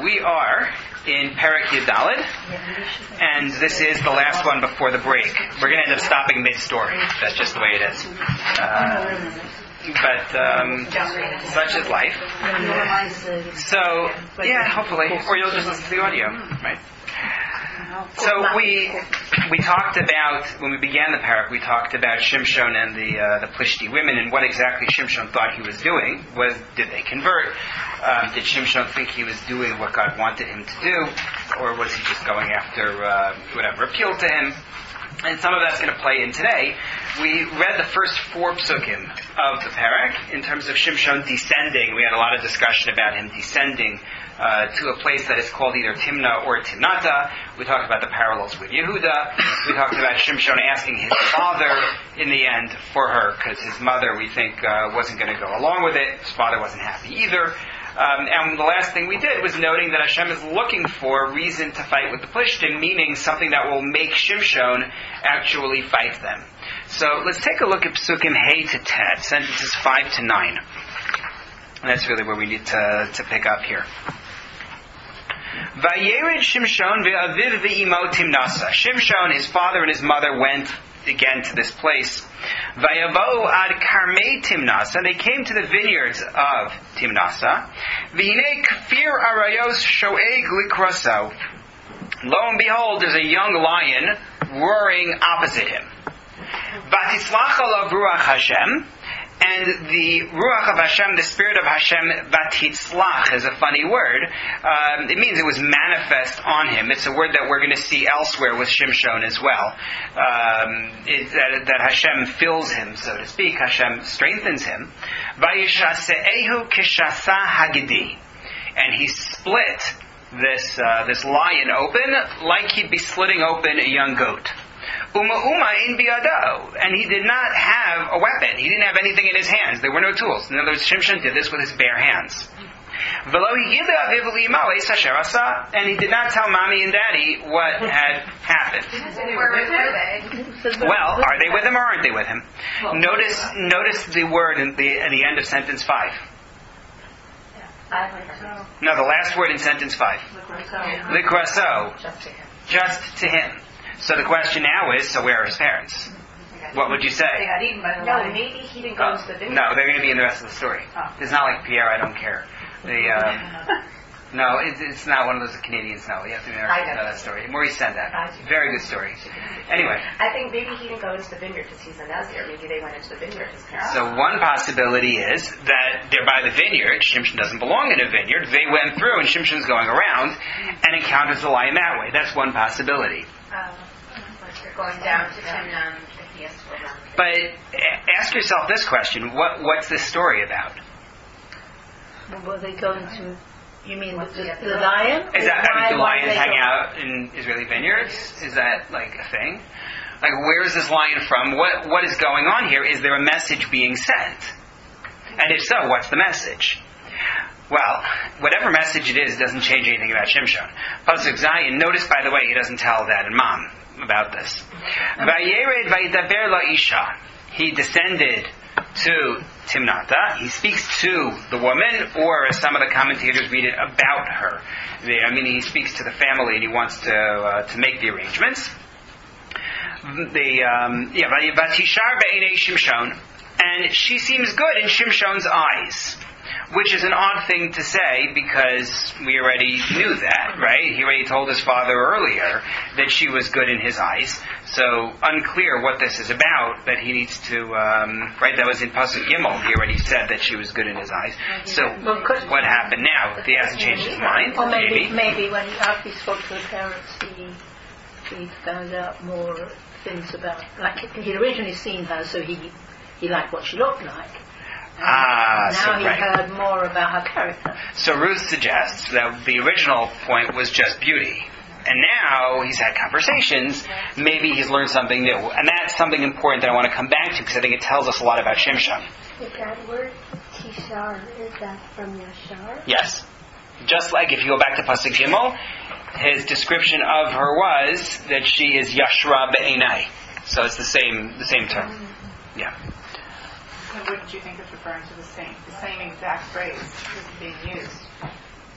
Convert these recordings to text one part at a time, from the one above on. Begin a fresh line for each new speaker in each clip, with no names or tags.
We are in Perek Yudalid, and this is the last one before the break. We're going to end up stopping mid-story. That's just the way it is. But such is life. So, yeah, hopefully. Or you'll just listen to the audio, right? So we talked about, when we began the parak, we talked about Shimshon and the Plishti women and what exactly Shimshon thought he was doing. Did they convert? Did Shimshon think he was doing what God wanted him to do? Or was he just going after whatever appealed to him? And some of that's going to play in today. We read the first 4 psukim of the parak in terms of Shimshon descending. We had a lot of discussion about him descending to a place that is called either Timnah or Timnata. We talked about the parallels with Yehuda. We talked about Shimshon asking his father in the end for her, because his mother, we think, wasn't going to go along with it. His father wasn't happy either. And the last thing we did was noting that Hashem is looking for a reason to fight with the Plishtim, meaning something that will make Shimshon actually fight them. So let's take a look at Psukim Hey to Tet, sentences 5 to 9. And that's really where we need to pick up here. Vayered Shimshon ve'aviv ve'imo Timnasa. Shimshon, his father and his mother, went again to this place. Vayavo ad karmei Timnasa. They came to the vineyards of Timnasa. V'hinei kfir arayos shoeg likraso. Lo and behold, there's a young lion roaring opposite him. Vatislach alav ruach Hashem. And the Ruach of Hashem, the Spirit of Hashem, Vatitzlach, is a funny word. It means it was manifest on him. It's a word that we're going to see elsewhere with Shimshon as well. That Hashem fills him, so to speak. Hashem strengthens him. Vayishase'ehu kishasa hagidi. And he split this lion open like he'd be slitting open a young goat. In biado, and he did not have a weapon. He didn't have anything in his hands. There were no tools. In other words, Shimshon did this with his bare hands. And he did not tell mommy and daddy what had happened. Well, are they with him or aren't they with him? Notice the word at the end of sentence 5. No, the last word in sentence 5. Likraso. Just to him. So the question now is, so where are his parents? What would you say?
No, maybe he didn't go into the vineyard.
No, they're going to be in the rest of the story. It's not like Pierre, I don't care. No, it's not one of those Canadians. No, you have to be in that story. Maurice said that. Very good story. Anyway.
I think maybe he didn't go into the vineyard because he's a Nazir. Maybe they went into the vineyard. His parents.
So one possibility is that they're by the vineyard. Shimshon doesn't belong in a vineyard. They went through and Shimshon's going around and encounters the lion that way. That's one possibility.
Going down to Timnah.
But ask yourself this question: what's this story about?
Were they going to? You mean the lion?
Is that do lions hang out in Israeli vineyards? Is that like a thing? Like, where is this lion from? What is going on here? Is there a message being sent? And if so, what's the message? Well, whatever message it is doesn't change anything about Shimshon. Pasuk Zayin, notice, by the way, he doesn't tell Dad and Mom about this. Vayered vayidaber la'isha. He descended to Timnata. He speaks to the woman, or as some of the commentators read it, about her. He speaks to the family and he wants to make the arrangements. Vatishar be'enei Shimshon. And she seems good in Shimshon's eyes. Which is an odd thing to say because we already knew that, right? He already told his father earlier that she was good in his eyes. So unclear what this is about, that he needs to, right, that was in Pasuk Gimel. He already said that she was good in his eyes. So what happened now? He hasn't changed his mind?
Or maybe when after he spoke to the parents, he found out more things about, like he'd originally seen her, so he liked what she looked like. Now he heard more about her character.
So Ruth suggests that the original point was just beauty. And now he's had conversations, maybe he's learned something new. And that's something important that I want to come back to because I think it tells us a lot about Shimshon.
Is that word Tishar, is that from Yashar?
Yes. Just like if you go back to Pasuk Gimel, his description of her was that she is Yashra Be'enai. So it's the same term. Yeah.
So wouldn't you think it's referring to the same exact phrase is being used?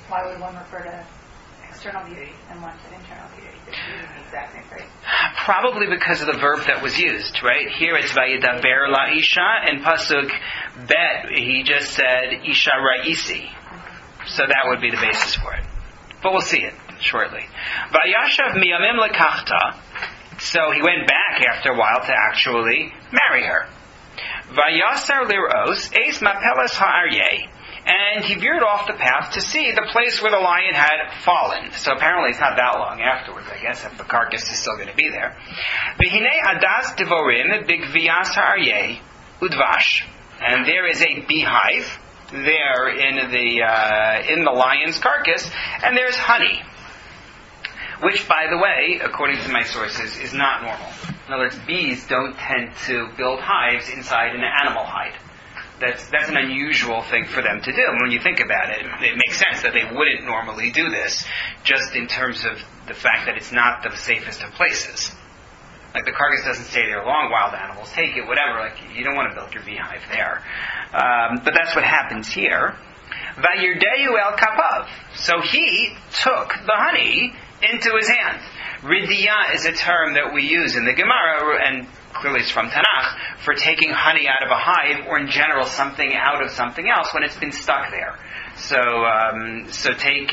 Why would one refer to external beauty and one to internal beauty? It's using the exact same phrase.
Probably because of the verb that was used, right? Here it's vayidaber la isha, and pasuk bet he just said isha ra'isi. So that would be the basis for it. But we'll see it shortly. Vayashav miyamim lekachta. So he went back after a while to actually marry her. Vayasar liros eis mapelas ha'aryeh. And he veered off the path to see the place where the lion had fallen. So apparently it's not that long afterwards, I guess, if the carcass is still going to be there. V'hinei adas devorim b'gviyas ha'aryeh udvash. And there is a beehive there in the lion's carcass, and there's honey. Which, by the way, according to my sources, is not normal. In other words, bees don't tend to build hives inside an animal hide. That's an unusual thing for them to do. And when you think about it, it makes sense that they wouldn't normally do this, just in terms of the fact that it's not the safest of places. Like the carcass doesn't stay there long, wild animals take it, whatever. Like you don't want to build your beehive there. But that's what happens here. Vayirdeyu el kapav. So he took the honey into his hand. Ridiyah is a term that we use in the Gemara, and clearly it's from Tanakh, for taking honey out of a hive, or in general something out of something else when it's been stuck there. So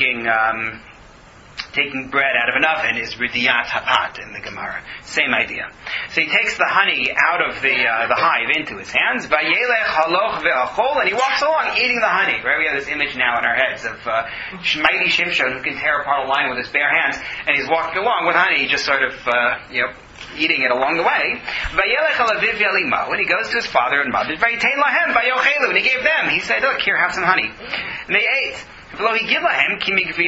taking bread out of an oven is ridiyat hapat in the Gemara. Same idea. So he takes the honey out of the hive into his hands, vayelech haloch ve'achol, and he walks along eating the honey. Right? We have this image now in our heads of mighty Shimshon who can tear apart a lion with his bare hands, and he's walking along with honey, just sort of eating it along the way. Vayelech alaviv yalimo, and he goes to his father and mother. Vayitein lahem vayochelu, and he gave them. He said, "Look, here, have some honey." And they ate. He didn't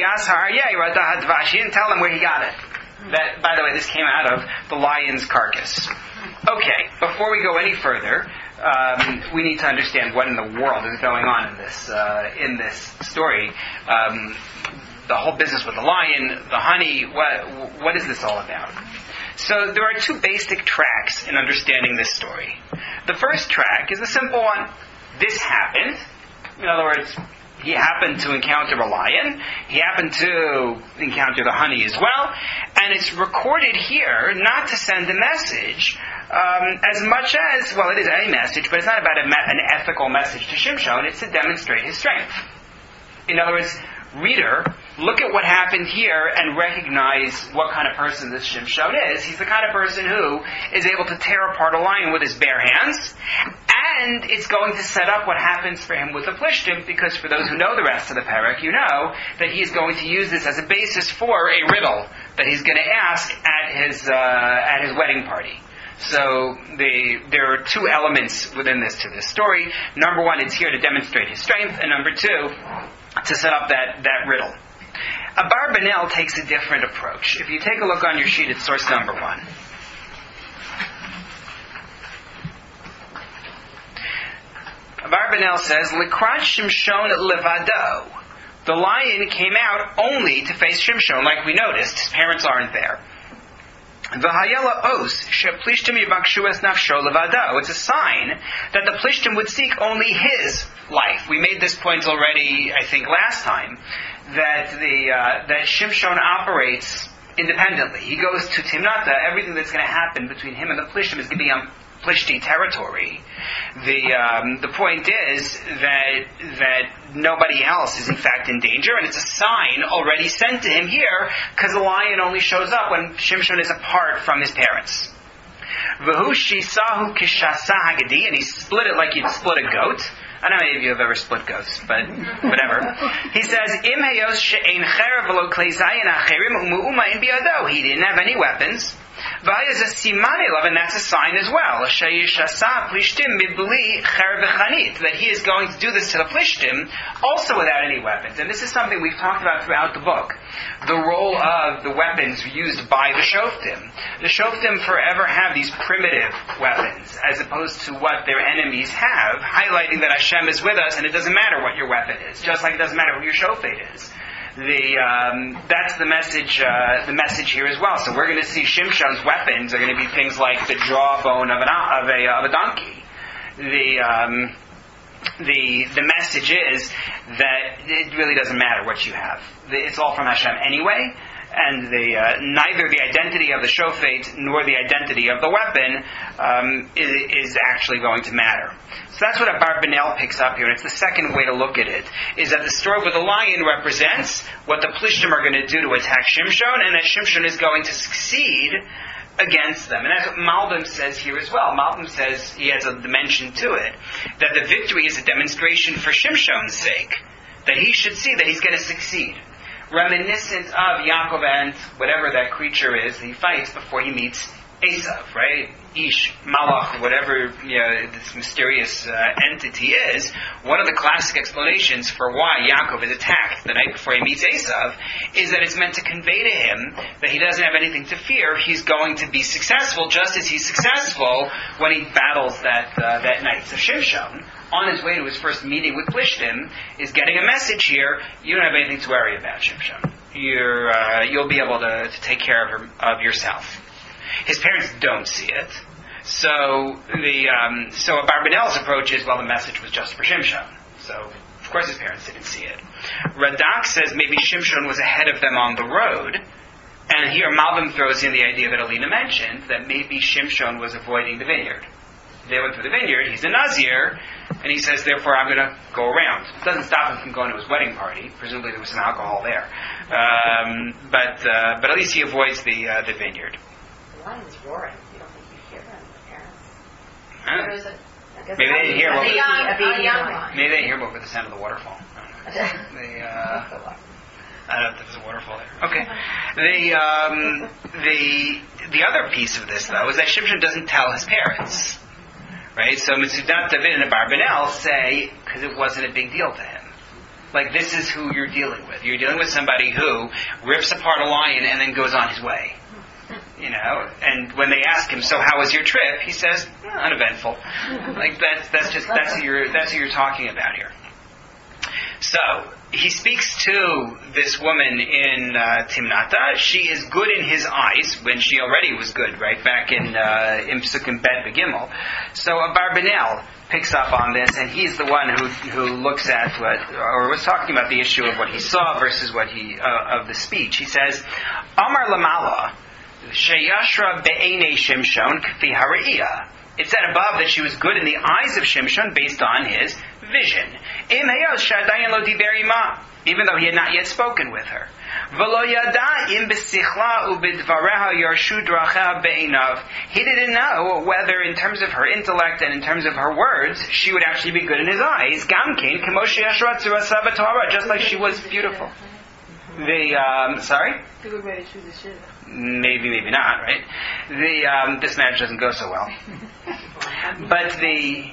tell them where he got it. That, by the way, this came out of the lion's carcass. Okay, before we go any further, we need to understand what in the world is going on in this story. The whole business with the lion, the honey, what is this all about? So there are two basic tracks in understanding this story. The first track is a simple one. This happened. In other words, he happened to encounter a lion. He happened to encounter the honey as well. And it's recorded here not to send a message as much as, well, it is a message, but it's not about an ethical message to Shimshon. It's to demonstrate his strength. In other words, reader, look at what happened here and recognize what kind of person this Shimshon is. He's the kind of person who is able to tear apart a lion with his bare hands, and it's going to set up what happens for him with the Plishtim, because for those who know the rest of the parak, you know that he's going to use this as a basis for a riddle that he's going to ask at his wedding party. So there are two elements within this to this story. Number one, it's here to demonstrate his strength, and number two, to set up that riddle. Abarbanel takes a different approach. If you take a look on your sheet at source number 1. Abarbanel says, Likrat Shimshon levado. The lion came out only to face Shimshon, like we noticed. His parents aren't there. V'hayela os sheplishtim yivakshu es nafsho levado. It's a sign that the Plishtim would seek only his life. We made this point already, I think, last time, that Shimshon operates independently. He goes to Timnata. Everything that's going to happen between him and the Plishtim is going to be on Plishti territory. The point is that nobody else is in fact in danger, and it's a sign already sent to him here, because the lion only shows up when Shimshon is apart from his parents. V'hu shisahu kishasa hagadi, and he split it like you'd split a goat. I don't know if you have ever split goats, but whatever. He says, Im hayos she'ein cherev v'lo klei zayin acherim u'mu'uma in biado. He didn't have any weapons. V'hayaz a siman elav, and that's a sign as well. She'yishasa plishtim mibli cherev v'chanit, that he is going to do this to the plishtim, also without any weapons. And this is something we've talked about throughout the book. The role of the weapons used by the shoftim. The shoftim forever have these primitive weapons, as opposed to what their enemies have, highlighting that Hashem is with us, and it doesn't matter what your weapon is, just like it doesn't matter who your shofet is. That's the message. The message here as well. So we're going to see Shimshon's weapons are going to be things like the jawbone of a donkey, the message is that it really doesn't matter what you have. It's all from Hashem anyway, and neither the identity of the shofet nor the identity of the weapon is actually going to matter. So that's what Abarbanel picks up here, and it's the second way to look at it, is that the story with the lion represents what the Plishtim are going to do to attack Shimshon, and that Shimshon is going to succeed against them. And that's what Malbim says here as well. Malbim says, he has a dimension to it, that the victory is a demonstration for Shimshon's sake, that he should see that he's going to succeed. Reminiscent of Yaakov and whatever that creature is he fights before he meets Esav, right? Ish, Malach, whatever this mysterious entity is. One of the classic explanations for why Yaakov is attacked the night before he meets Esav is that it's meant to convey to him that he doesn't have anything to fear. He's going to be successful, just as he's successful when he battles that night. So Shimshon, on his way to his first meeting with Plishtim, is getting a message here: you don't have anything to worry about, Shimshon. You'll be able to take care of yourself. His parents don't see it. So Abarbanel's approach is, well, the message was just for Shimshon. So, of course, his parents didn't see it. Radak says maybe Shimshon was ahead of them on the road. And here Malbim throws in the idea that Alina mentioned, that maybe Shimshon was avoiding the vineyard. They went through the vineyard, he's a Nazir, and he says, therefore, I'm going to go around. It doesn't stop him from going to his wedding party. Presumably there was some alcohol there. But at least he avoids the vineyard.
The lion was roaring. You don't think you hear them, the parents?
Huh? Maybe they didn't hear
Maybe
they didn't hear over the sound of the waterfall. I don't know if there was a waterfall there. Okay. The other piece of this, though, is that Shimshon doesn't tell his parents. Right? So Mitzudat David and Abarbanel say, because it wasn't a big deal to him. Like, this is who you're dealing with. You're dealing with somebody who rips apart a lion and then goes on his way. And when they ask him, so how was your trip? He says, uneventful. Like, that's who you're talking about here. So, he speaks to this woman in Timnata. She is good in his eyes, when she already was good, right, back in Psukim Bet Begimel. So Abarbanel picks up on this, and he's the one who looks at was talking about the issue of what he saw versus what of the speech. He says, Amar Lamala, Sheyashra be'enei Shimshon k'fi hara'iyah. It said above that she was good in the eyes of Shimshon based on his vision. Im hayos shadayan lo diber ima, even though he had not yet spoken with her. V'lo yada im b'sichla u'bidvareha yarshu dracheha be'inav. He didn't know whether, in terms of her intellect and in terms of her words, she would actually be good in his eyes. Gamkein k'mo sheyashra tzurasa b'torah, just like she was beautiful. Sorry? Maybe not, right? This marriage doesn't go so well. But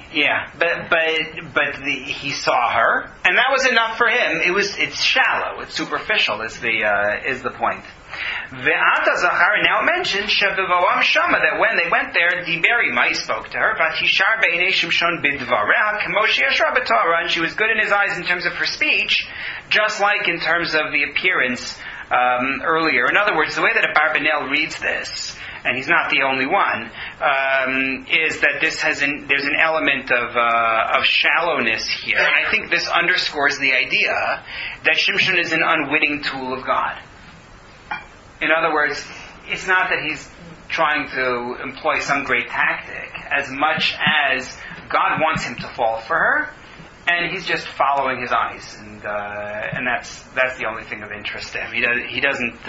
he saw her, and that was enough for him. It's shallow, it's superficial, is the point. Ve'ata Zachar now mentions Shavivoam Shama, that when they went there, Diberi Mai spoke to her, Vatishar Beinei Shimshon Bidvareha Kamoshi Yashra B'Torah, and she was good in his eyes in terms of her speech, just like in terms of the appearance earlier. In other words, the way that Abarbanel reads this, and he's not the only one, is that there's an element of shallowness here. And I think this underscores the idea that Shimshon is an unwitting tool of God. In other words, it's not that he's trying to employ some great tactic, as much as God wants him to fall for her, and he's just following his eyes, and that's the only thing of interest to him. He doesn't.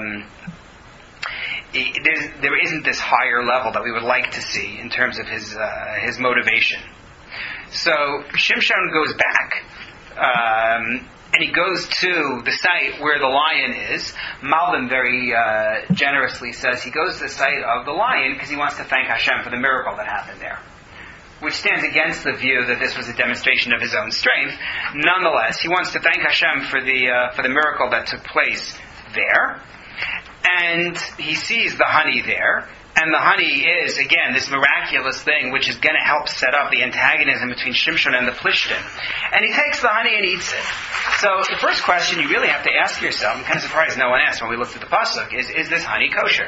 There isn't this higher level that we would like to see in terms of his motivation. So Shimshon goes back, and he goes to the site where the lion is. Malbim very generously says he goes to the site of the lion because he wants to thank Hashem for the miracle that happened there, which stands against the view that this was a demonstration of his own strength. Nonetheless, he wants to thank Hashem for the miracle that took place there. And he sees the honey there, and the honey is, again, this miraculous thing which is going to help set up the antagonism between Shimshon and the Plishtim. And he takes the honey and eats it. So the first question you really have to ask yourself, I'm kind of surprised no one asked when we looked at the pasuk, is this honey kosher?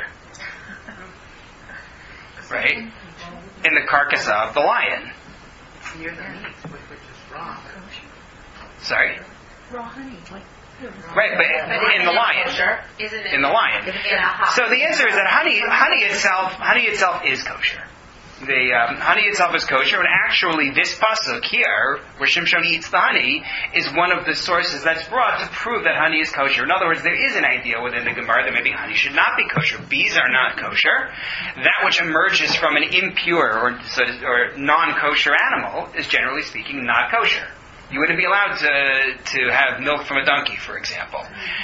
Right? In the carcass of the lion. Sorry?
Raw honey.
Right, but in the lion. In the lion. So the answer is that honey itself is kosher. The honey itself is kosher, and actually this pasuk here, where Shimshon eats the honey, is one of the sources that's brought to prove that honey is kosher. In other words, there is an idea within the Gemara that maybe honey should not be kosher. Bees are not kosher. That which emerges from an impure or non-kosher animal is, generally speaking, not kosher. You wouldn't be allowed to have milk from a donkey, for example.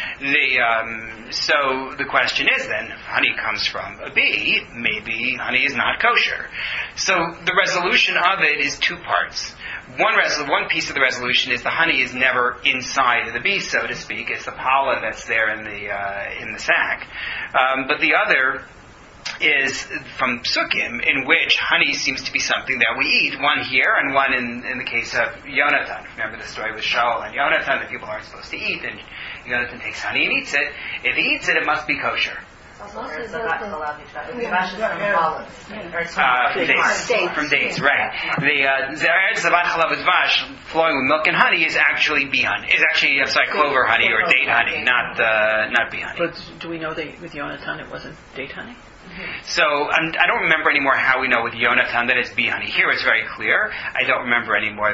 So the question is then, if honey comes from a bee, maybe honey is not kosher. So the resolution of it is two parts. One piece of the resolution is the honey is never inside the bee, so to speak. It's the pollen that's there in the sac. But the other is from Psukim, in which honey seems to be something that we eat, one here and one in the case of Yonatan. Remember the story with Shaul and Yonatan that people aren't supposed to eat, and Yonatan takes honey and eats it. If he eats it, it must be kosher. From dates, right. The Zeretz Zavat Chalav Dvash, flowing with milk and honey, is actually bee honey. Is actually, clover honey or date honey, not bee honey.
But do we know that with Yonatan it wasn't date honey?
So I don't remember anymore how we know with Yonatan that it's bee honey. Here it's very clear. I don't remember anymore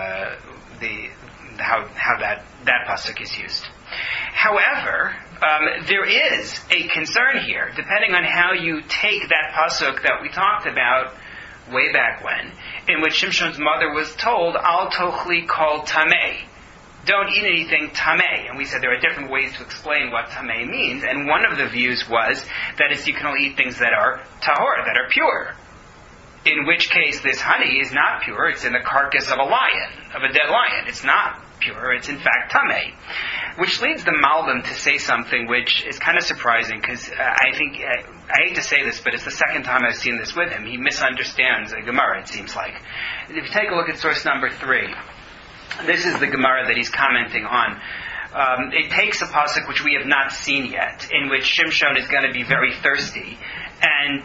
how that pasuk is used. However, there is a concern here, depending on how you take that pasuk that we talked about way back when, in which Shimshon's mother was told, "Al tochli kol tamei." Don't eat anything tamei. And we said there are different ways to explain what tamei means, and one of the views was that you can only eat things that are tahor, that are pure. In which case, this honey is not pure. It's in the carcass of a dead lion. It's not pure. It's in fact tamei. Which leads the Malbim to say something which is kind of surprising, because I hate to say this, but it's the second time I've seen this with him. He misunderstands a Gemara, it seems like. If you take a look at source number 3, this is the Gemara that he's commenting on. It takes a pasuk which we have not seen yet, in which Shimshon is going to be very thirsty, and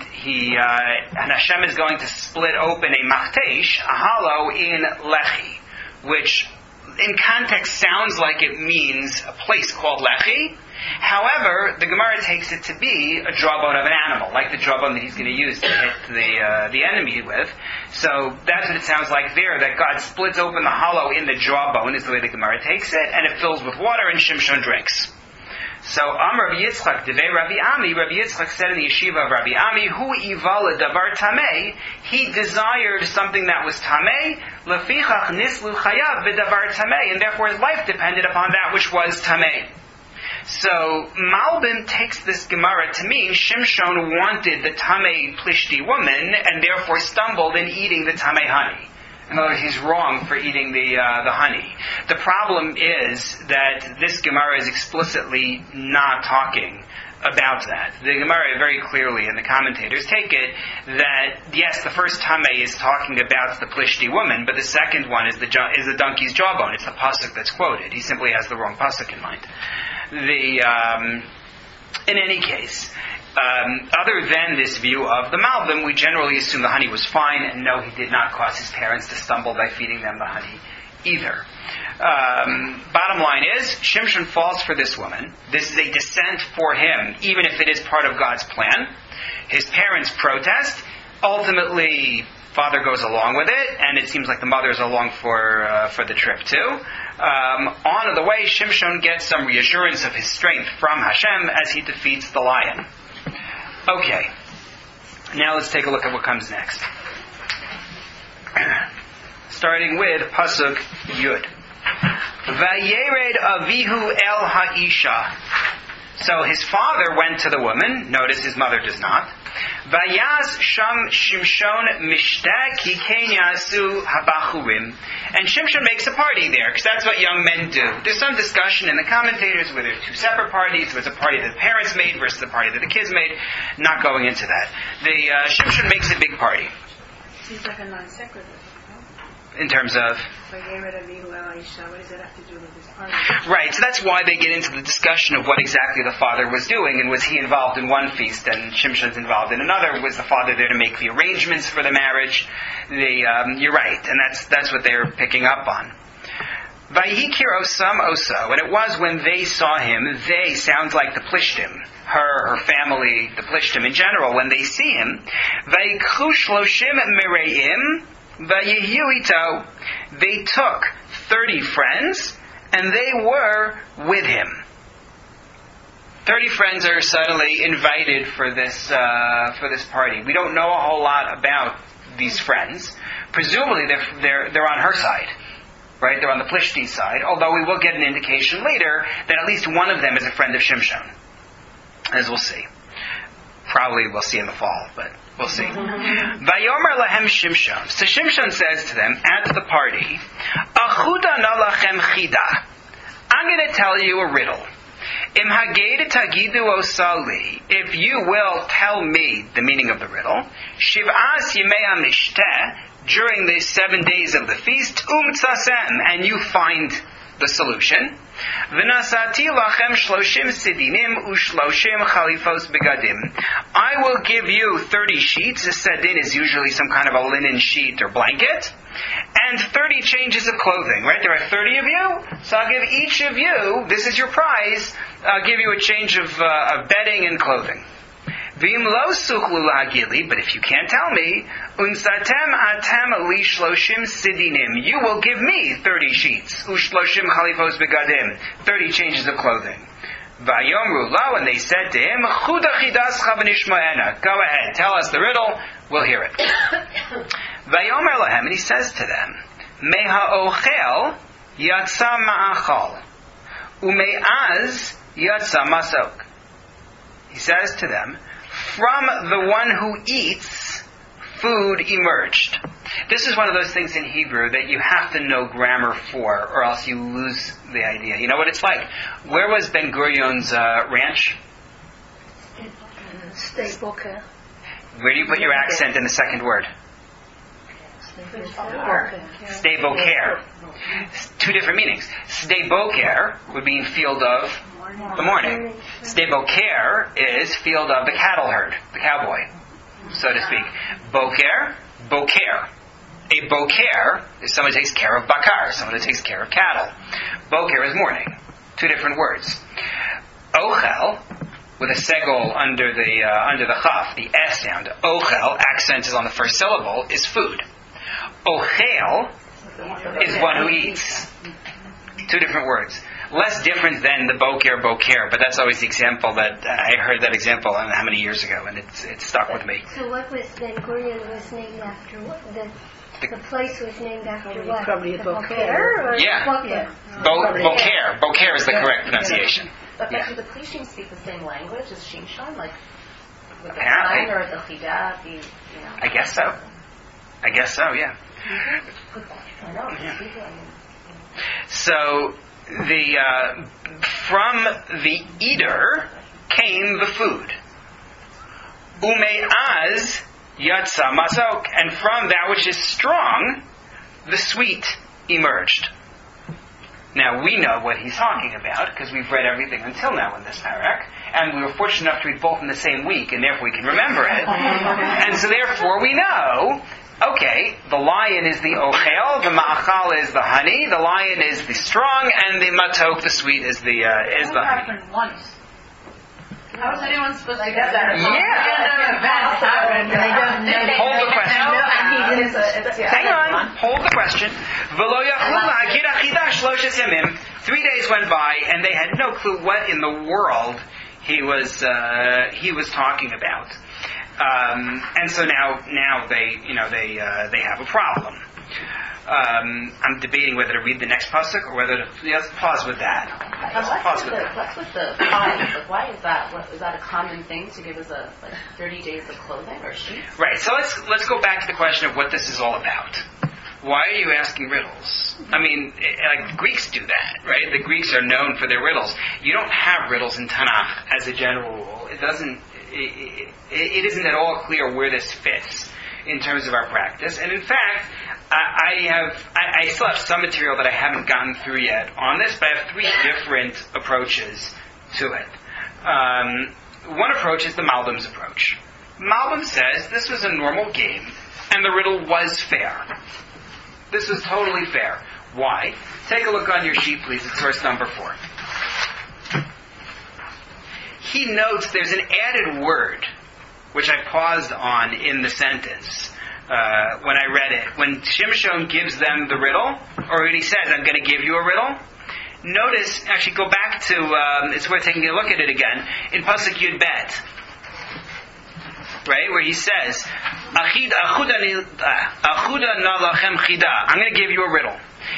Hashem is going to split open a machtesh, a hollow in Lechi, which in context sounds like it means a place called Lechi. However, the Gemara takes it to be a jawbone of an animal, like the jawbone that he's going to use to hit the enemy with. So that's what it sounds like there, that God splits open the hollow in the jawbone, is the way the Gemara takes it, and it fills with water, and Shimshon drinks. So, Rabbi Yitzchak, Devei Rabbi Ami, Rabbi Yitzchak said in the yeshiva of Rabbi Ami, Hu ivala davar tamei, he desired something that was tamei, lefichach nislu chayav v'davar tamei, and therefore his life depended upon that which was tamei. So, Malbim takes this Gemara to mean Shimshon wanted the tamei plishti woman, and therefore stumbled in eating the tamei honey. In other words, he's wrong for eating the honey. The problem is that this Gemara is explicitly not talking about that. The Gemara very clearly, and the commentators take it, that yes, the first tamei is talking about the plishti woman, but the second one is the donkey's jawbone. It's the pasuk that's quoted. He simply has the wrong pasuk in mind. In any case, other than this view of the Malbim, we generally assume the honey was fine, and no, he did not cause his parents to stumble by feeding them the honey either. Bottom line is, Shimshon falls for this woman. This is a descent for him, even if it is part of God's plan. His parents protest. Ultimately, father goes along with it, and it seems like the mother is along for the trip too. On the way, Shimshon gets some reassurance of his strength from Hashem as he defeats the lion. Okay, now let's take a look at what comes next. Starting with Pasuk Yud. Vayered Avihu el Ha'isha. So his father went to the woman. Notice his mother does not. Vayaz Sham Shimshon Mishtaq Hikein Yasu Habachurim. And Shimshon makes a party there, because that's what young men do. There's some discussion in the commentators whether there's two separate parties. There's a party that the parents made versus a party that the kids made. Not going into that. Shimshon makes a big party.
Seems like a non sequitur.
In terms of...
What does that have to do with this party?
Right, so that's why they get into the discussion of what exactly the father was doing, and was he involved in one feast and Shimshon's involved in another? Was the father there to make the arrangements for the marriage? You're right, and that's what they're picking up on. Vayikir osam oso, and it was when they saw him, they sounds like the Plishtim, her family, the Plishtim in general, when they see him, Vayikhu shloshim mireim, vayihiu ito, they took 30 friends, and they were with him. 30 friends are suddenly invited for this party. We don't know a whole lot about these friends. Presumably they're on her side. Right? They're on the Plishti side, although we will get an indication later that at least one of them is a friend of Shimshon. As we'll see. Probably we'll see in the fall, but we'll see. Vayomer lahem Shimshon. So Shimshon says to them at the party, Achuda na lachem chida. I'm going to tell you a riddle. Im haged tagidu osali. If you will tell me the meaning of the riddle, Shiv'as yimei mishteh, during the 7 days of the feast, tzasem, and you find the solution. V'nasati lachem shloshim sidinim ushloshim chalifos begadim. I will give you 30 sheets. A sedin is usually some kind of a linen sheet or blanket. And 30 changes of clothing, right? There are 30 of you, so I'll give each of you, this is your prize, I'll give you a change of bedding and clothing. V'im lo suchlu lahagili, but if you can't tell me, unsatem atem li shloshim sidinim, you will give me 30 sheets, ushloshim chalifos begadim, 30 changes of clothing. Vayomru lo, and they said to him, chuda chidascha v'nishma'ena, go ahead, tell us the riddle, we'll hear it. Vayomer lahem, and he says to them, meha ochel yatsa ma'achal, ume'az yatsa masok. He says to them, from the one who eats, food emerged. This is one of those things in Hebrew that you have to know grammar for, or else you lose the idea. You know what it's like? Where was Ben Gurion's ranch?
Sde Boker.
Where do you put your accent in the second word? Sde Boker. Two different meanings. Sde Boker would mean field of the morning. Sde Boker is field of the cattle herd, the cowboy, so to speak. Boker, Boker. A Boker is someone who takes care of bakar, someone who takes care of cattle. Boker is morning. Two different words. Ochel, with a segol under the chaf, the S sound. Ochel, accent is on the first syllable, is food. Ochel is one who eats. Two different words. Less different than the boker, but that's always the example that I heard that example I don't know how many years ago, and it stuck with me.
So what was Ben Gurion was named after? What the place was named after what?
Probably a boker.
Yeah. Boker is the correct pronunciation.
But do the Plishtim speak the same language as Shimshon, like with the
Apparently.
sign or the chidah?
I guess so. Yeah.
Good question. I know.
Yeah.
Yeah.
So from the eater came the food. Ume'az yatsa masok, and from that which is strong, the sweet emerged. Now we know what he's talking about because we've read everything until now in this parak, and we were fortunate enough to read both in the same week, and therefore we can remember it. And so therefore we know. Okay, the lion is the ochel, the ma'achal is the honey, the lion is the strong, and the matok, the sweet, is the honey.
Happened once. How is anyone supposed to get that?
Hold the question. Hang on. Hold the question. 3 days went by, and they had no clue what in the world he was talking about. And so now they have a problem. I'm debating whether to read the next pasuk or whether to pause with that.
What's with the pie? Like, why is that? Is that a common thing to give us 30 days of clothing or sheets?
Right. So let's go back to the question of what this is all about. Why are you asking riddles? I mean, like the Greeks do that, right? The Greeks are known for their riddles. You don't have riddles in Tanakh as a general rule. It isn't at all clear where this fits. in terms of our practice. And in fact, I still have some material that I haven't gotten through yet on this, but I have 3 different approaches to it. One approach is the Malbim's approach. Malbim says this was a normal game, and the riddle was fair. This was totally fair. Why? Take a look on your sheet, please. It's source number 4. He notes there's an added word, which I paused on in the sentence when I read it. When Shimshon gives them the riddle, or when he says, I'm going to give you a riddle, notice, actually go back to, it's worth taking a look at it again, in Pasuk Yud Bet, right, where he says, I'm going to give you a riddle.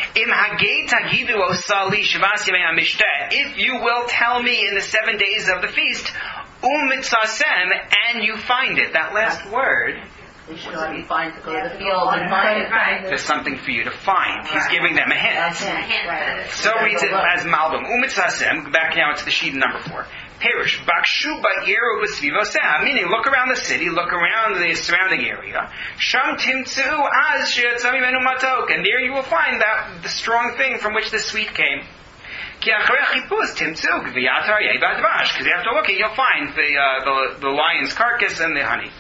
If you will tell me in the 7 days of the feast, and you find it. That last word,
You should not be fine to go to the field and find it. Right.
There's something for you to find. He's giving them a hint.
That's a hint. Right.
So reads it as Malbim. Umitzasem, back now to the sheet number 4. Perish. Bakshu ba'iru b'svivoseh. Meaning, look around the city, look around the surrounding area. Sham timtzu az sheyatzami menu matok. And there you will find that the strong thing from which the sweet came. Because you have to look and you'll find the lion's carcass and the honey.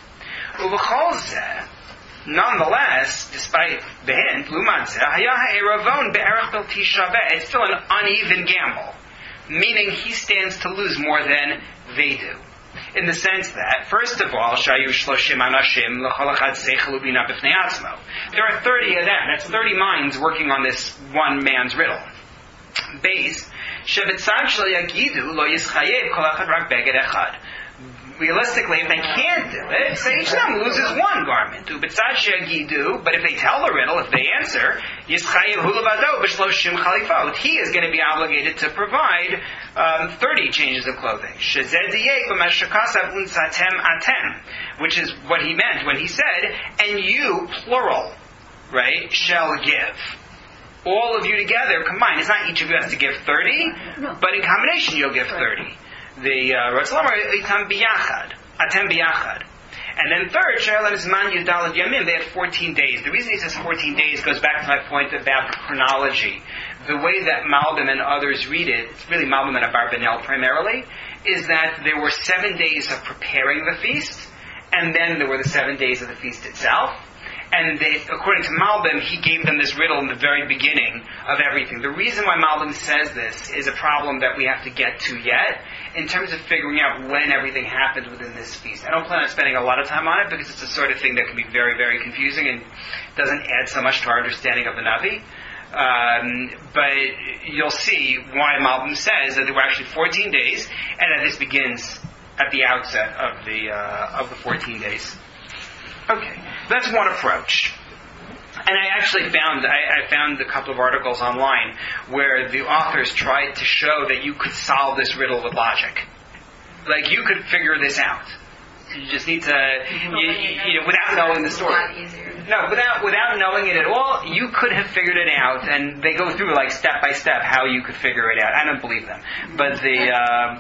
Nonetheless, despite the hint, it's still an uneven gamble, meaning he stands to lose more than they do. In the sense that, first of all, there are 30 of them. That's 30 minds working on this one man's riddle. Base. Realistically, if they can't do it, so each of them loses one garment. But if they tell the riddle, if they answer, he is going to be obligated to provide 30 changes of clothing. Which is what he meant when he said, and you, plural, right, shall give. All of you together combined. It's not each of you has to give 30, but in combination you'll give 30. The Ratzlamar itam biyachad, atem biyachad. And then third, Sherelem Zman Yudalad Yamim, they had 14 days. The reason he says 14 days goes back to my point about the chronology. The way that Malbim and others read it, it's really Malbim and Abarbanel primarily, is that there were 7 days of preparing the feast, and then there were the 7 days of the feast itself. And they, according to Malbim, he gave them this riddle in the very beginning of everything. The reason why Malbim says this is a problem that we have to get to yet, in terms of figuring out when everything happens within this feast. I don't plan on spending a lot of time on it, because it's the sort of thing that can be very, very confusing and doesn't add so much to our understanding of the Navi. But you'll see why Malbim says that there were actually 14 days, and that this begins at the outset of the 14 days. Okay, that's one approach. And I actually found a couple of articles online where the authors tried to show that you could solve this riddle with logic. Like, you could figure this out. You just need to, without knowing the story. No, without knowing it at all, you could have figured it out, and they go through like step by step how you could figure it out. I don't believe them, but there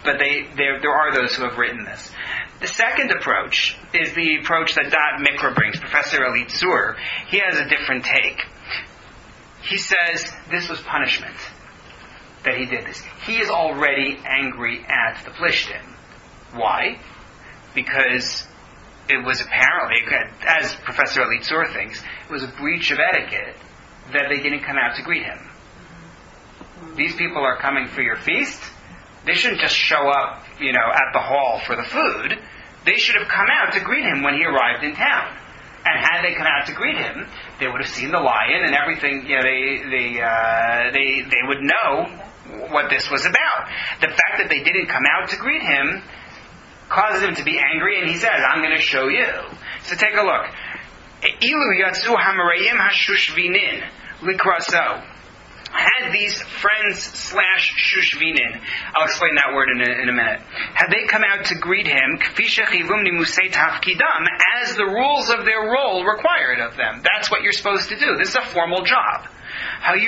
are those who have written this. The second approach is the approach that Da'at Mikra brings, Professor Elitzur. He has a different take. He says this was punishment, that he did this. He is already angry at the Plishtim. Why? Because it was apparently, as Professor Elitzur thinks, it was a breach of etiquette that they didn't come out to greet him. These people are coming for your feast. They shouldn't just show up, at the hall for the food. They should have come out to greet him when he arrived in town. And had they come out to greet him, they would have seen the lion and everything. They would know what this was about. The fact that they didn't come out to greet him causes him to be angry, and he says, "I'm going to show you." So take a look. Ilu yatsu hamarayim hashushvinin likraso. Had these friends / shushvinin, I'll explain that word in a minute. Had they come out to greet him, as the rules of their role required of them. That's what you're supposed to do. This is a formal job. They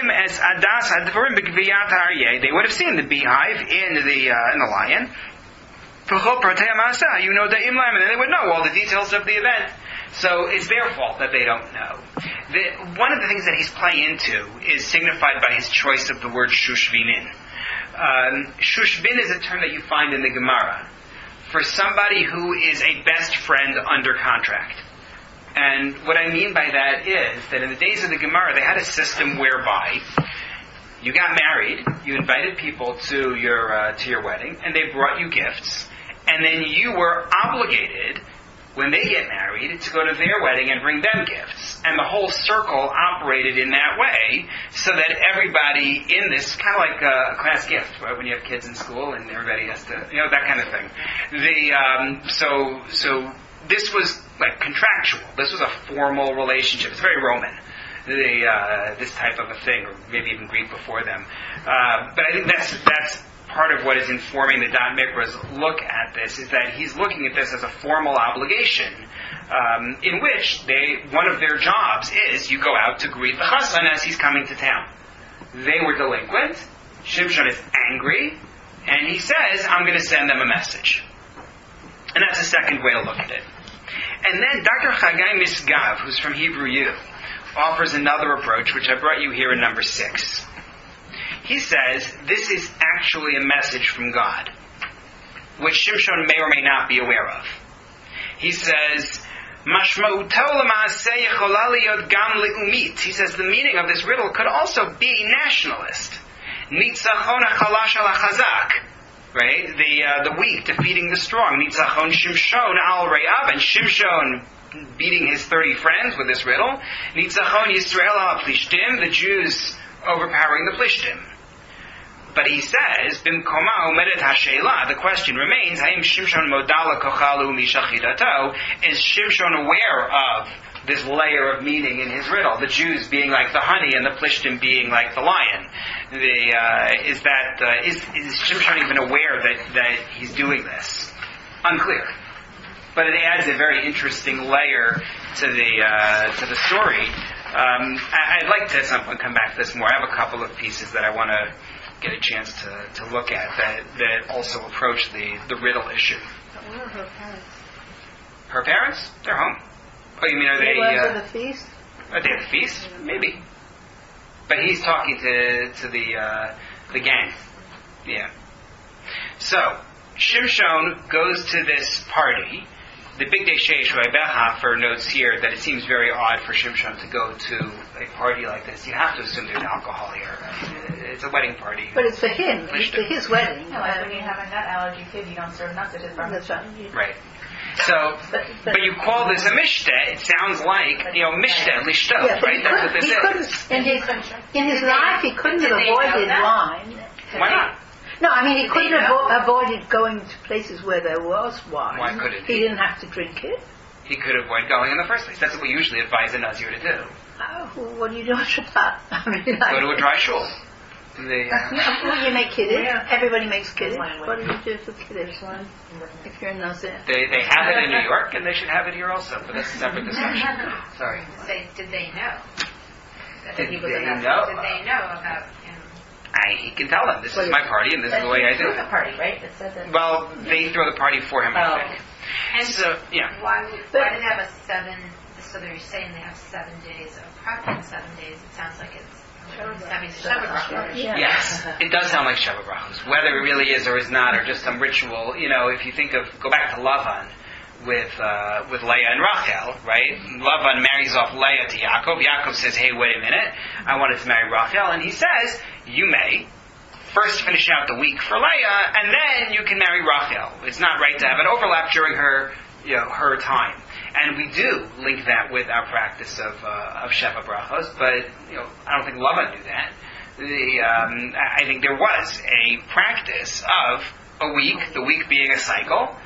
would have seen the beehive in the lion. And they would know all the details of the event. So it's their fault that they don't know. One of the things that he's playing into is signified by his choice of the word shushvinin. Shushvin is a term that you find in the Gemara for somebody who is a best friend under contract. And what I mean by that is that in the days of the Gemara, they had a system whereby you got married, you invited people to your wedding, and they brought you gifts, and then you were obligated, when they get married, to go to their wedding and bring them gifts. And the whole circle operated in that way, so that everybody in this, kind of like a class gift, right? When you have kids in school and everybody has to, that kind of thing. So this was like contractual. This was a formal relationship. It's very Roman. This type of a thing, or maybe even Greek before them. But I think that's part of what is informing the Da'at Mikra's look at this, is that he's looking at this as a formal obligation, in which one of their jobs is you go out to greet the chassan as he's coming to town. They were delinquent. Shimshon is angry, and he says, I'm going to send them a message. And that's a second way to look at it. And then Dr. Chagai Misgav, who's from Hebrew U, offers another approach, which I brought you here in number 6. He says, this is actually a message from God, which Shimshon may or may not be aware of. He says, he says, the meaning of this riddle could also be nationalist. Nitzachon hachalash al hachazak. Right? The weak defeating the strong. Nitzachon Shimshon al Re'av, and Shimshon beating his 30 friends with this riddle. Nitzachon Yisrael al Plishtim, the Jews overpowering the Plishtim. But he says, Bimkoma umedet hashela, the question remains, Haim Shimshon modala kochalu mishachidato, is Shimshon aware of this layer of meaning in his riddle? The Jews being like the honey and the Plishtim being like the lion. Is Shimshon even aware that he's doing this? Unclear. But it adds a very interesting layer to the story. I'd like to at some point come back to this more. I have a couple of pieces that I want to get a chance to look at that also approach the riddle issue.
But where are her parents?
Her parents? They're home. Oh, you mean are they?
At the feast?
Are they at the feast? Maybe. But he's talking to the gang. Yeah. So Shimshon goes to this party. The Big Day Sheish Hofer notes here that it seems very odd for Shimshon to go to a party like this. You have to assume there's alcohol here. It's a wedding party.
But it's for him. It's for his wedding.
No, like when you have a nut allergy kid, you don't serve nuts at his bar mitzvah.
Right. So, but you call this a mishteh, it sounds like, mishteh, lishtot,
Yeah,
right? That's what this is.
In his life, he couldn't have avoided wine.
Why not?
No, I mean, he couldn't have avoided going to places where there was wine.
Why couldn't
he? He didn't have to drink it.
He could avoid going in the first place. That's what we usually advise a Nazir to do.
Oh, what do you do after that? I mean,
go to a dry shul.
Well, you make kiddush. Yeah. Everybody makes kiddush. What do you do for kiddush? If you're a Nazir.
They have it in New York, and they should have it here also, but that's a separate discussion. Sorry.
Did they know?
Did they know?
Did they know about him?
He can tell them, this is my party, and this is the way I do it.
The party, right? It says that.
Well, they throw the party for him, I think.
And
so, yeah.
Why do they have a 7, so they're saying they have 7 days of prep and 7 days, it sounds like it's Sheva Brachos.
Yes, it does sound like Sheva Brachos. Whether it really is or is not, or just some ritual, if you go back to Lavan with Leah and Rachel, right? Lavan marries off Leah to Yaakov. Yaakov says, hey, wait a minute, I wanted to marry Rachel. And he says, you may first finish out the week for Leah, and then you can marry Rachel. It's not right to have an overlap during her time. And we do link that with our practice of Sheva Brachos, but I don't think Lavan knew that. I think there was a practice of a week, the week being a cycle,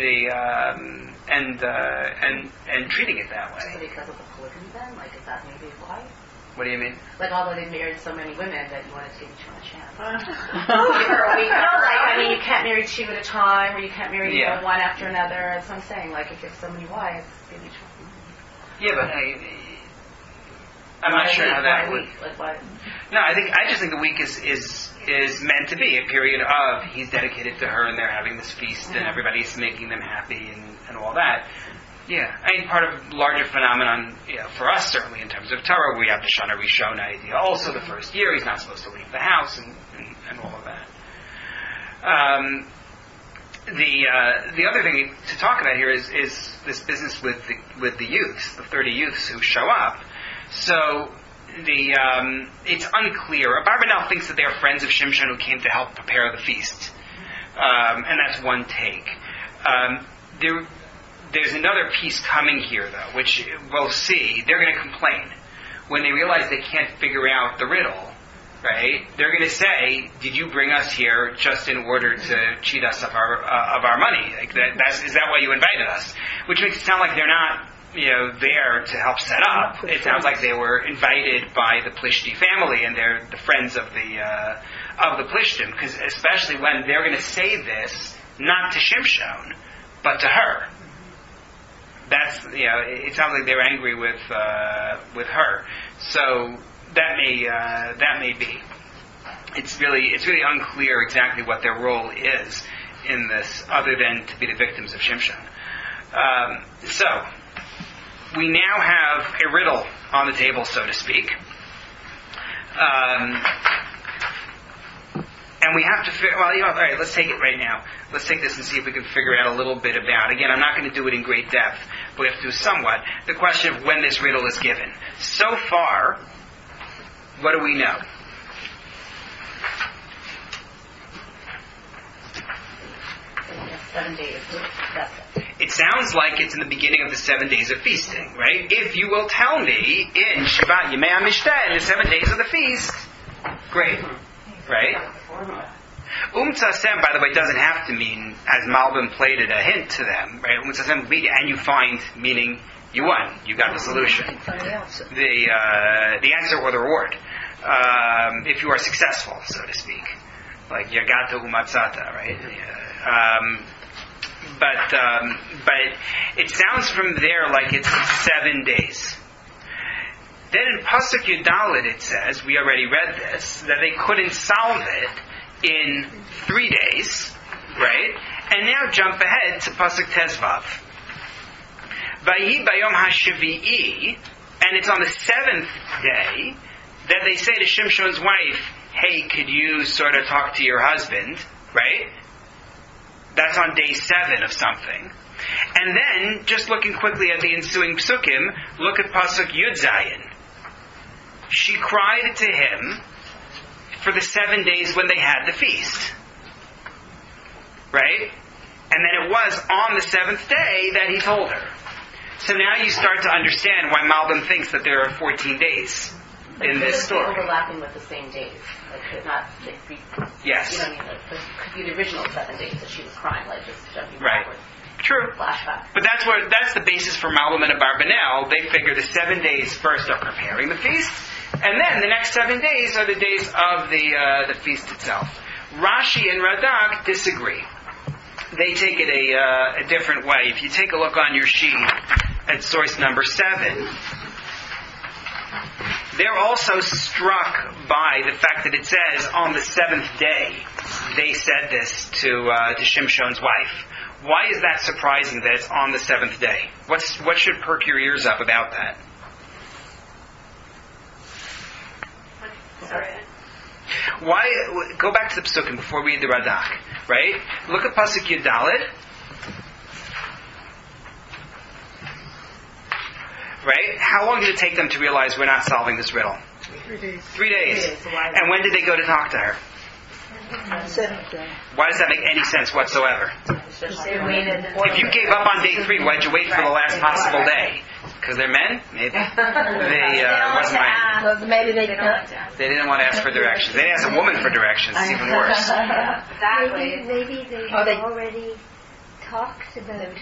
and treating it that way.
So because of the polygamy, then, is that maybe why?
What do you mean?
Although they married so many women that you wanted to give each one a chance. Give her a week. You can't marry 2 at a time, or you can't marry one after another. That's what I'm saying. If you have so many wives, give each one.
Yeah, but I'm not sure how that would. No, I just think the week is meant to be a period of he's dedicated to her, and they're having this feast, and everybody's making them happy, and all that. Yeah, I mean, part of larger phenomenon for us, certainly in terms of Torah, we have the Shana Rishona idea. Also, the first year, he's not supposed to leave the house and all of that. The other thing to talk about here is this business with the youths, the 30 youths who show up. So it's unclear. Abarbanel thinks that they are friends of Shimshon who came to help prepare the feast, and that's one take. There's another piece coming here, though, which we'll see. They're going to complain when they realize they can't figure out the riddle. Right? They're going to say, "Did you bring us here just in order to cheat us of our money? Like is that why you invited us?" Which makes it sound like they're not, there to help set up. It sounds like they were invited by the Plishti family, and they're the friends of the Plishtim. Because especially when they're going to say this not to Shimshon, but to her. That's it sounds like they're angry with her. So. That may be. It's really unclear exactly what their role is in this, other than to be the victims of Shimshon. So we now have a riddle on the table, so to speak, and we have to. All right. Let's take it right now. Let's take this and see if we can figure out a little bit about. Again, I'm not going to do it in great depth, but we have to do somewhat. The question of when this riddle is given. So far. What do we know? It sounds like it's in the beginning of the 7 days of feasting, right? If you will tell me in Shabbat Yemei HaMishteh, in the 7 days of the feast, great, right? Tzasem, by the way, doesn't have to mean, as Malbim played it, a hint to them, right? Tzasem, and you find, meaning you won, you got the solution, the answer or the reward. If you are successful, so to speak, like Yagata Umatzata, right? But it sounds from there like it's 7 days. Then in Pasuk Yudalit it says, we already read this, that they couldn't solve it in 3 days, right? And now jump ahead to Pasuk Tezvav. Vayi Bayom HaShavi'i, and it's on the 7th day that they say to Shimshon's wife, "Hey, could you sort of talk to your husband?" Right? That's on day 7 of something. And then, just looking quickly at the ensuing psukim, look at Pasuk Yud Zayin. She cried to him for the 7 days when they had the feast. Right? And then it was on the 7th day that he told her. So now you start to understand why Malbim thinks that there are 14 days in this story.
Overlapping with the same days. Like, not,
yes.
You know what I mean? It could be the original 7 days that she was crying, like just jumping
right.
backwards.
True.
Flashback.
But that's the basis for Malbim and Abarbanel. They figure the 7 days first are preparing the feast, and then the next 7 days are the days of the feast itself. Rashi and Radak disagree. They take it a different way. If you take a look on your sheet at source number 7, they're also struck by the fact that it says on the 7th day they said this to Shimshon's wife. Why is that surprising that it's on the 7th day? What should perk your ears up about that?
Sorry.
Why? Go back to the Psukim before we read the Radak, right? Look at Pasuk Yudalit. Right? How long did it take them to realize we're not solving this riddle?
3 days.
3 days. And when did they go to talk to her? Why does that make any sense whatsoever? If you gave up on day 3, why'd you wait for the last possible day? Because they're men? Maybe.
Maybe they
didn't want to ask for directions. They didn't ask a woman for directions. It's even worse.
Maybe they had already talked about.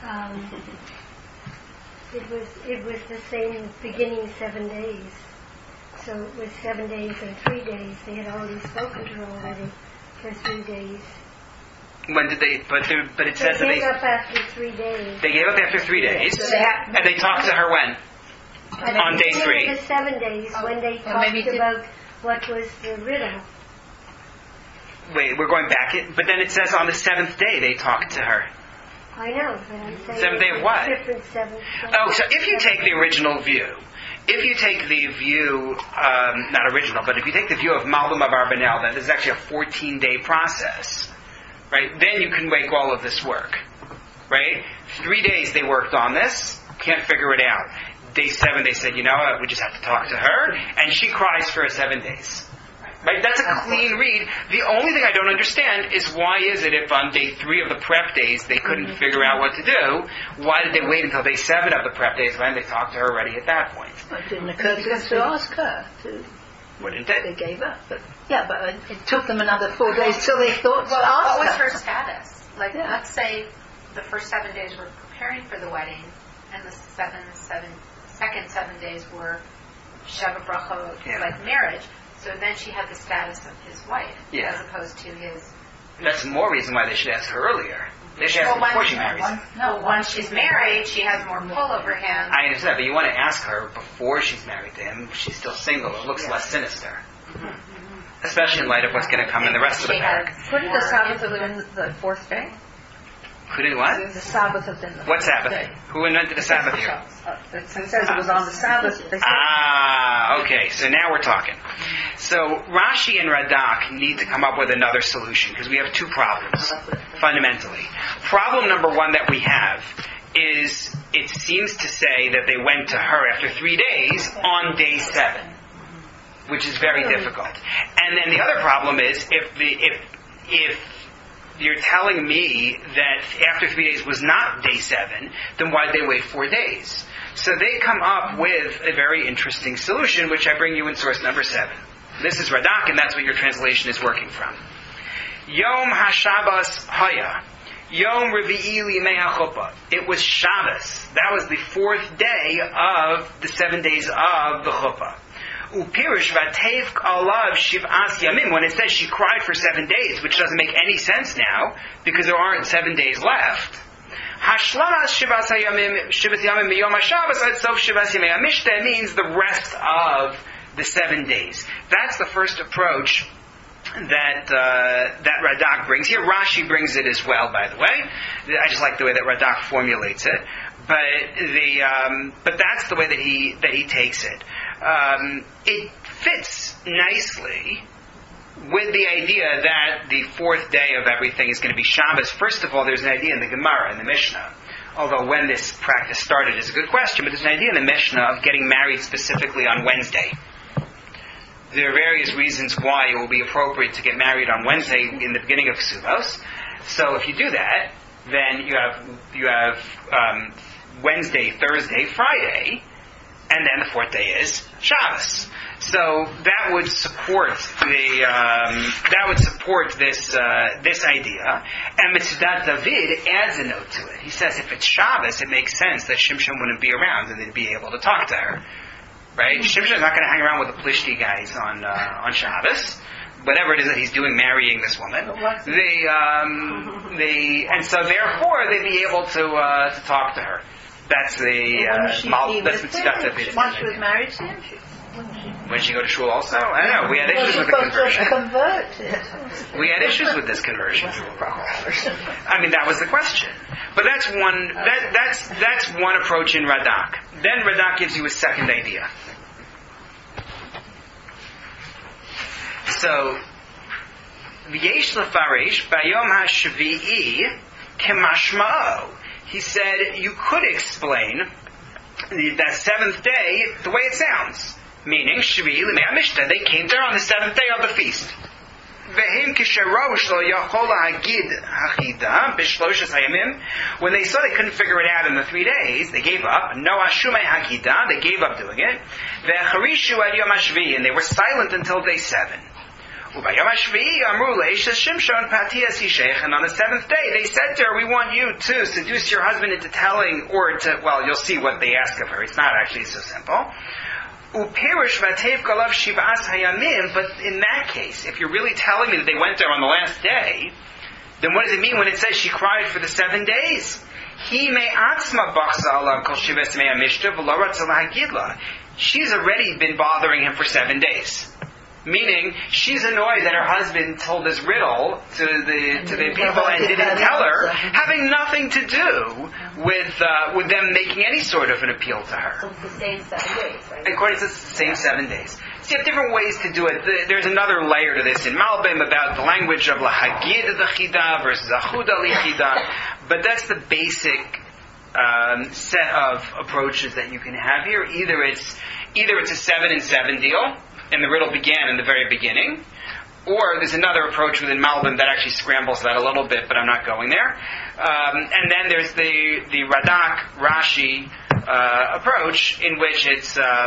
It was the same beginning 7 days. So it was 7 days and 3 days. They had already spoken to her already for 3 days.
When did they? But it says that
they gave up after 3 days.
They gave up after 3 days, and they talked to her when? On day 3.
The 7 days when they talked about what was the riddle.
Wait, we're going back. But then it says on the 7th day they talked to her.
I know, but I'm saying...
7th day of what?
Different 7th.
Oh, so if you take the original view, if you take the view, not original, but if you take the view of Malbim Abarbanel, that this is actually a 14-day process, right, then you can make all of this work, right? 3 days they worked on this, can't figure it out. Day 7 they said, you know what, we just have to talk to her, and she cries for 7 days. Right? That's a clean read. The only thing I don't understand is why is it if on day 3 of the prep days they couldn't figure out what to do, why did they wait until day 7 of the prep days when they talked to her already at that point?
It didn't occur to them to ask her.
Wouldn't it?
They gave up. But it took them another 4 days till they thought to ask
What was
her.
her status? Like, let's say the first 7 days were preparing for the wedding, and the second 7 days were Sheva Brachot, like marriage. So then she had the status of his wife, as opposed to his...
That's more reason why they should ask her earlier. They should ask her before she marries him.
Once she's married, she has more pull over him.
I understand, but you want to ask her before she's married to him. She's still single. It looks less sinister. Especially in light of what's going to come in the rest of the parak.
Couldn't the Sabbath have been the 4th day?
Couldn't what?
The Sabbath have been the 4th
What Sabbath?
day.
Who invented the Sabbath here?
It says it was on the Sabbath.
Okay, so now we're talking. So Rashi and Radak need to come up with another solution because we have 2 problems, fundamentally. Problem number 1 that we have is it seems to say that they went to her after 3 days on day 7, which is very difficult. And then the other problem is if you're telling me that after 3 days was not day 7, then why did they wait 4 days? So they come up with a very interesting solution, which I bring you in source number 7. This is Radak, and that's what your translation is working from. Yom HaShabbos Haya. Yom Revi'i Limei HaChuppah. It was Shabbos. That was the 4th day of the 7 days of the Chuppah. Upirish Vatev Alav Shiv'as Yamim. When it says she cried for 7 days, which doesn't make any sense now, because there aren't 7 days left. Hashlamas Shiv'as Yamim Miyom HaShabbos Ad Sof Shiv'as Yamei HaMishteh means the rest of the 7 days. That's the first approach that Radak brings. Here Rashi brings it as well, by the way. I just like the way that Radak formulates it. But that's the way that he takes it. It fits nicely with the idea that the 4th day of everything is going to be Shabbos. First of all, there's an idea in the Gemara, in the Mishnah, although when this practice started is a good question, but there's an idea in the Mishnah of getting married specifically on Wednesday. There are various reasons why it will be appropriate to get married on Wednesday in the beginning of Ksubos. So if you do that, then you have Wednesday, Thursday, Friday, and then the 4th day is Shabbos. So that would support this idea. And Mitzvah David adds a note to it. He says if it's Shabbos, it makes sense that Shimshon wouldn't be around and they'd be able to talk to her. Right? Shimshon's not going to hang around with the Plishti guys on Shabbos. Whatever it is that he's doing, marrying this woman, and so therefore they'd be able to talk to her. That's that's Mitzvah David.
Once she was married to him,
when she go to shul also? I don't know. We had issues with the conversion. We had issues with this conversion. I mean, that was the question. But that's one approach in Radak. Then Radak gives you a second idea. So, V'yesh lefarish bayom hashvi'i kemashma'o. He said you could explain that 7th day the way it sounds. Meaning, Shvi Limei HaMishteh, they came there on the 7th day of the feast. V'hem kisharosh lo yachol hagid hachida b'shloshes hayamim. When they saw they couldn't figure it out in the 3 days, they gave up. No ashumei hagida, they gave up doing it. V'charishu ad yom hashvi, and they were silent until day 7. Ubayom hashvi amru le'ishes Shimshon patias yishech, and on the 7th day they said to her, we want you to seduce your husband into telling, or to, well, you'll see what they ask of her. It's not actually so simple. Upirish vatev kalav shivas hayamim, but in that case, if you're really telling me that they went there on the last day, then what does it mean when it says she cried for the 7 days? He may atzma bachsa alav kol shivas mei hamishta v'lo ratzah lahagidla. She's already been bothering him for 7 days. Meaning, she's annoyed that her husband told this riddle to the people and didn't tell her, having nothing to do with them making any sort of an appeal to her.
So it's the same 7 days, right?
According to the same 7 days. So you have different ways to do it. There's another layer to this in Malbim about the language of lahagid the chida versus achuda lichida, but that's the basic set of approaches that you can have here. Either it's a 7 and 7 deal, and the riddle began in the very beginning, or there's another approach within Malbim that actually scrambles that a little bit, but I'm not going there. And then there's the Radak Rashi approach, in which it's a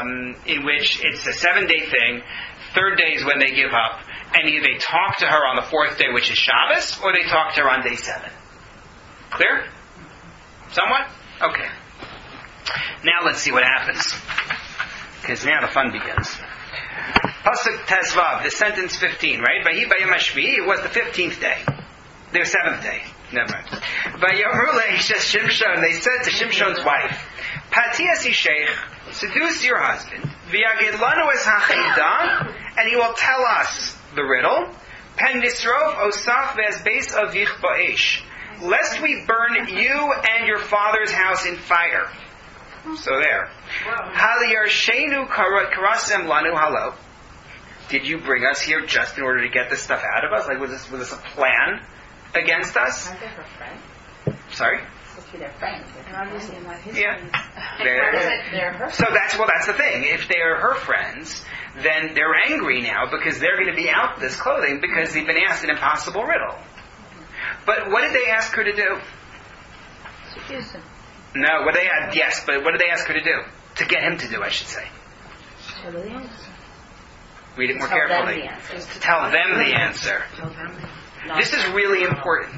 7-day thing. 3rd day is when they give up, and either they talk to her on the 4th day, which is Shabbos, or they talk to her on day 7. Clear? Somewhat? Okay. Now let's see what happens, because now the fun begins. Pasuk Tezvav, the sentence 15, right? Vayi bayom hashvi'i, it was the 15th day. The 7th day. Never mind. Vayomru le'ishes Shimshon, they said to Shimshon's wife, Patias Yisheich, seduce your husband, v'yagid lanu es ha'chida, and he will tell us the riddle, pen nisrof osaf ve'ez beis avich ba'esh, lest we burn you and your father's house in fire. So there. Haliyarshenu karasem lanu halo. Did you bring us here just in order to get this stuff out of us? Like, was this a plan against us?
Aren't they her friends?
Sorry?
Supposed to be their friends. They're obviously not his
Yeah.
friends. They're her friends.
So that's the thing. If they are her friends, then they're angry now because they're going to be out this clothing because they've been asked an impossible riddle. But what did they ask her to do?
Seduce him.
No, but what did they ask her to do? To get him to do, I should say.
Tell her the answer.
Read it more
Tell them
carefully.
the answer.
To tell them the answer. This is really important.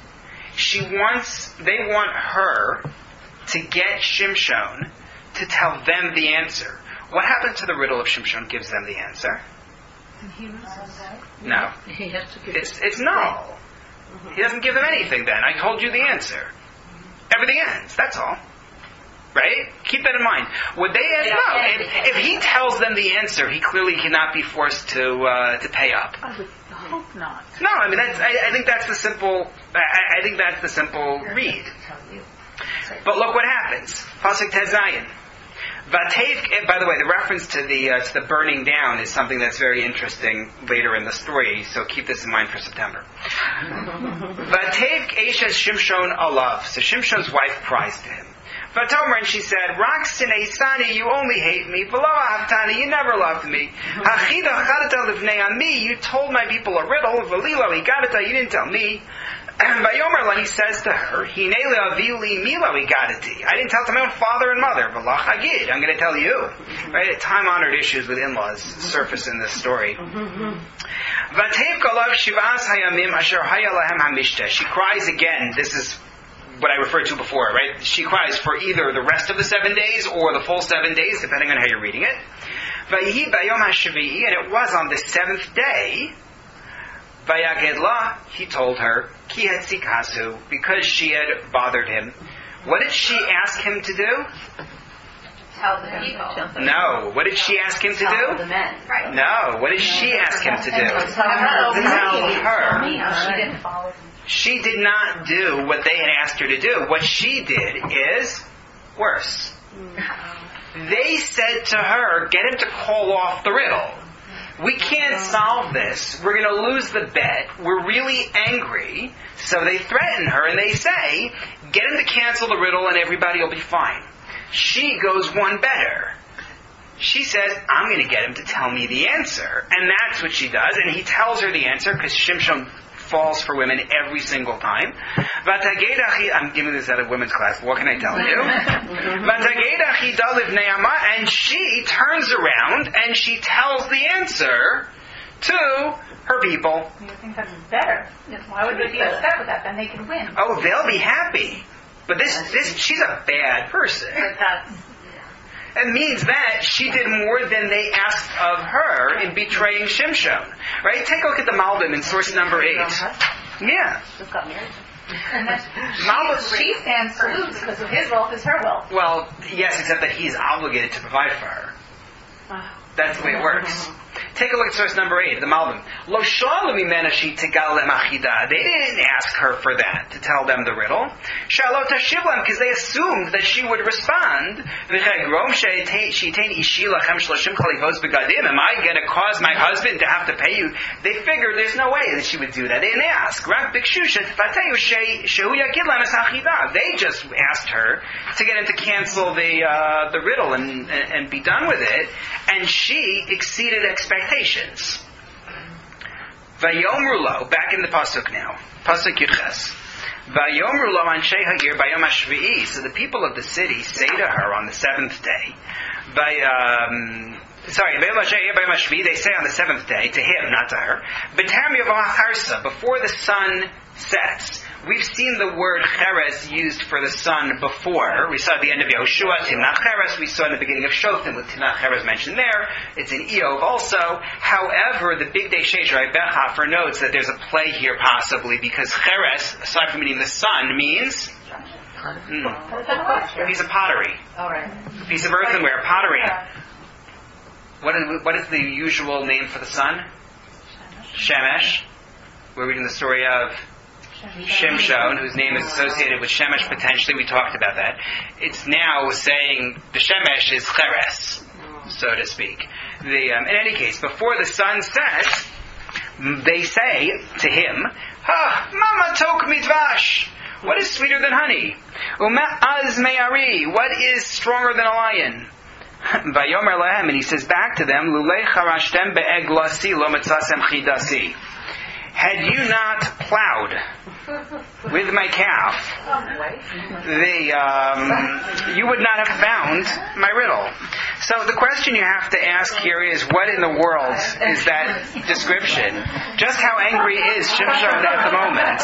They want her to get Shimshon to tell them the answer. What happens to the riddle if Shimshon gives them the answer? No.
He has to give
It's null. He doesn't give them anything then. I told you the answer. Everything ends. That's all. Right? Keep that in mind. Would they ask? No. If he tells them the answer, he clearly cannot be forced to pay up.
I would hope not.
No, I mean I think that's the simple. I think that's the simple read. But look what happens. Pasuk Tezayin. Vatev. By the way, the reference to the burning down is something that's very interesting later in the story. So keep this in mind for September. Vatev Eshes Shimshon alav. So Shimshon's wife cries to him. Vatomer, and she said, Rak sinei sani, you only hate me. V'lo ahavtani, you never loved me. Hachida chadata livnei ami, you told my people a riddle. V'lilo igadata, you didn't tell me. Vayomer, and he says to her, Hine le'avili milo igadati. I didn't tell to my own father and mother. V'lach hagid, I'm going to tell you. Right? Time-honored issues with in-laws surface in this story. Vatev kolav shivas hayamim asher haya lahem hamishteh. She cries again. This is what I referred to before, right? She cries for either the rest of the 7 days or the full 7 days, depending on how you're reading it. Vayihi bayom hashvi'i, and it was on the 7th day. Vayagedla, he told her, ki hatzikasu, because she had bothered him. What did she ask him to do?
Tell the people.
No. What did she ask him to
Tell
do?
the men.
Right.
No. What did she ask him to do?
Tell her.
She didn't follow him.
She did not do what they had asked her to do. What she did is worse. They said to her, get him to call off the riddle. We can't solve this. We're going to lose the bet. We're really angry. So they threaten her and they say, get him to cancel the riddle and everybody will be fine. She goes one better. She says, I'm going to get him to tell me the answer. And that's what she does. And he tells her the answer because Shimshon falls for women every single time. I'm giving this at a women's class. What can I tell you? And she turns around and she tells the answer to her people.
You think that's better? Why would they be upset with that? Then they can win.
Oh, they'll be happy. But she's a bad person. It means that she did more than they asked of her in betraying Shimshon. Right? Take a look at the Malbim in source number 8. Yeah.
And then she stands to lose because of his wealth is her wealth.
Well, yes, except that he's obligated to provide for her. That's the way it works. Take a look at source number 8, the Malbim. Lo shalu mimena she tegal lem achida. They didn't ask her for that, to tell them the riddle. Shalot tashiv lem, because they assumed that she would respond. V'chegrom she'itein ishi lachem shloshim chalivos begadim. Am I going to cause my husband to have to pay you? They figured there's no way that she would do that. They didn't ask. Rak bikshusha tfateyu shehu yagid lem es achida. They just asked her to get him to cancel the riddle and be done with it, and she exceeded expectations. Vayomru lo, back in the pasuk now, pasuk Yudches. Vayomru lo anshei hagir bayom hashvi'i. So the people of the city say to her on the seventh day. They say on the seventh day to him, not to her. Before the sun sets. We've seen the word cheres used for the sun before. We saw at the end of Yehoshua, Timnach Cheres. We saw in the beginning of Shotim with Timnach Cheres mentioned there. It's in Eov also. However, the Big Day Sheish Rabbi Bechafer notes that there's a play here possibly because cheres, aside from meaning the sun, means a piece of pottery. A piece of earthenware, pottery. What is the usual name for the sun? Shemesh. We're reading the story of Shimshon, whose name is associated with Shemesh potentially. We talked about that. It's now saying the Shemesh is Cheres, so to speak. In any case, before the sun sets, they say to him, Mama tok midvash. What is sweeter than honey? Az me'ari. What is stronger than a lion? Vayomer lehem, and he says back to them, Lulei charashtem be'eglasi lo metzasem chidasi. Had you not plowed with my calf, you would not have found my riddle. So the question you have to ask here is, what in the world is that description? Just how angry is Shimshon at the moment?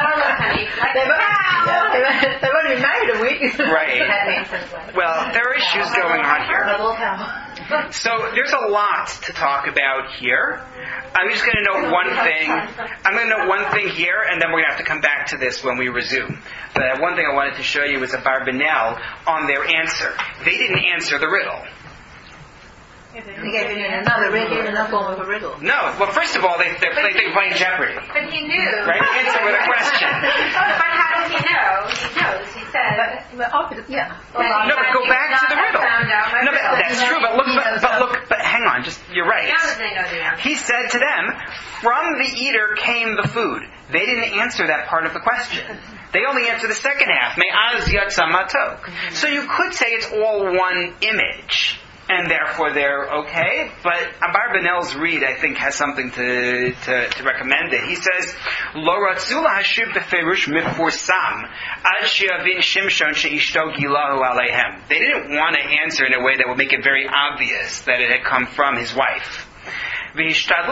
They've only been married a week.
Right. Well, there are issues going on here. So there's a lot to talk about here. I'm just going to note one thing. I'm going to note one thing here, and then we're going to have to come back to this when we resume. But one thing I wanted to show you is a Barbanel on their answer. They didn't answer the riddle.
They gave it in another riddle, in another form of a riddle.
No. Well, first of all, they're playing Jeopardy.
But he knew.
Right? Answer with a question.
But how does he know? He knows. He said.
Yeah.
No, but go back to the riddle. No, but that's true. But hang on. You're right.
How does they know the answer?
He said to them, "From the eater came the food." They didn't answer that part of the question. They only answered the second half. Me'az yatsa matok. So you could say it's all one image. And therefore they're okay. But Abarbanel's read, I think, has something to recommend it. He says, Lo ratzu lahashir beferush mifursam ad she'avin Shimshon she'ishto gilahu aleihem. They didn't want to answer in a way that would make it very obvious that it had come from his wife. And they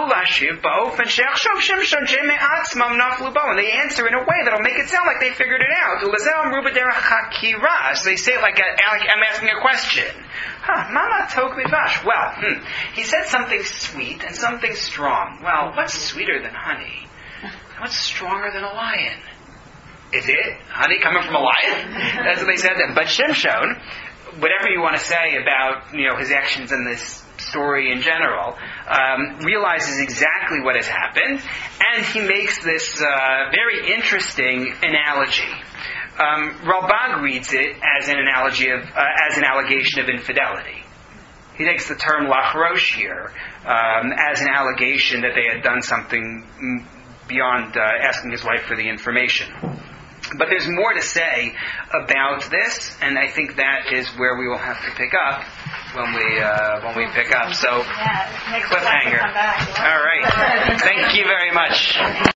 answer in a way that'll make it sound like they figured it out. So they say it like I'm asking a question. Mama tok midvash. Well, he said something sweet and something strong. Well, what's sweeter than honey? What's stronger than a lion? Is it honey coming from a lion? That's what they said then. But Shimshon, whatever you want to say about his actions in this story in general, realizes exactly what has happened, and he makes this very interesting analogy. Ralbag reads it as an analogy as an allegation of infidelity. He takes the term lachrosh here as an allegation that they had done something beyond asking his wife for the information. But there's more to say about this, and I think that is where we will have to pick up when we pick up. So, cliffhanger. All right. Thank you very much.